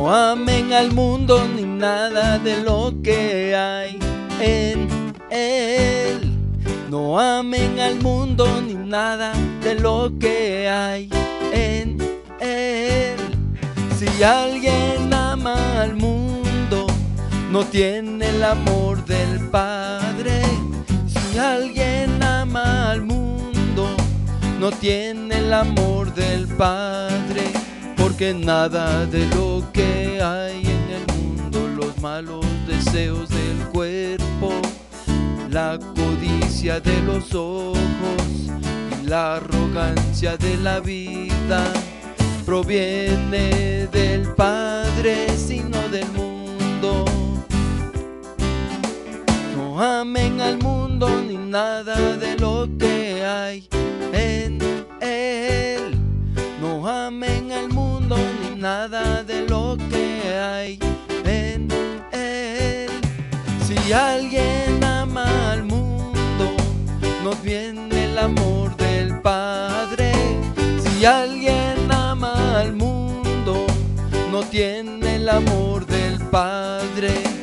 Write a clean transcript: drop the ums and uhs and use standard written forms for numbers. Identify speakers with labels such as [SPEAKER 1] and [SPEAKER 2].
[SPEAKER 1] No amen al mundo ni nada de lo que hay en él. No amen al mundo ni nada de lo que hay en él. Si alguien ama al mundo, no tiene el amor del Padre. Si alguien ama al mundo, no tiene el amor del Padre. Porque nada de lo que hay en el mundo, los malos deseos del cuerpo, la codicia de los ojos y la arrogancia de la vida, proviene del Padre, sino del mundo. No amen al mundo ni nada de lo que hay en él. No amen al mundo ni nada de lo que hay en él. Si alguien ama al mundo, no viene el amor del Padre. Si alguien ama al mundo, no tiene el amor del Padre.